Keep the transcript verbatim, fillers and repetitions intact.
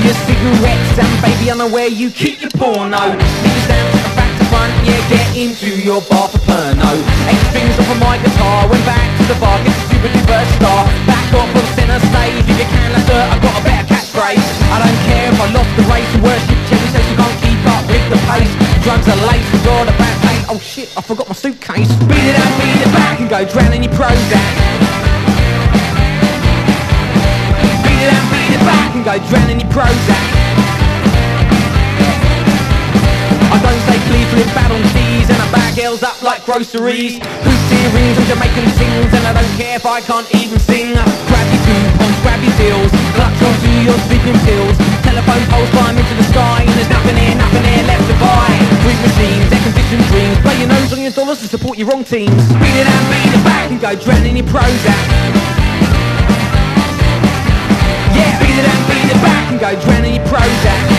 your cigarettes, and baby, I know where you keep your porno. Niggas down to the back to front, yeah, get into your bar for Perno. Eight strings off of my guitar, went back to the bar, get the super duper star. Back off on center stage, if you can, that's dirt, I've got a better catchphrase. I don't care if I lost the race, the worship Cherry says you can't keep up with the pace. Drugs are laced, we got a bad taste. Oh shit, I forgot my suitcase. Beat it up, beat it back, and go drown in your Prozac. Beat it up, beat it back, and go drown in your Prozac. I don't say please, live bad on cheese, and I bag girls up like groceries. Boots, earrings, and Jamaican things, and I don't care if I can't even sing. Grab your coupons, grab your deals, clutch onto your sleeping pills. Telephone poles climb into the sky, and there's nothing here, nothing here left to buy. Drink machines, air-conditioned dreams, play your nose on your dollars to support your wrong teams. Beat it out, beat it back, and go drown in your Prozac. Yeah, beat it out, beat it back, and go drown in your Prozac.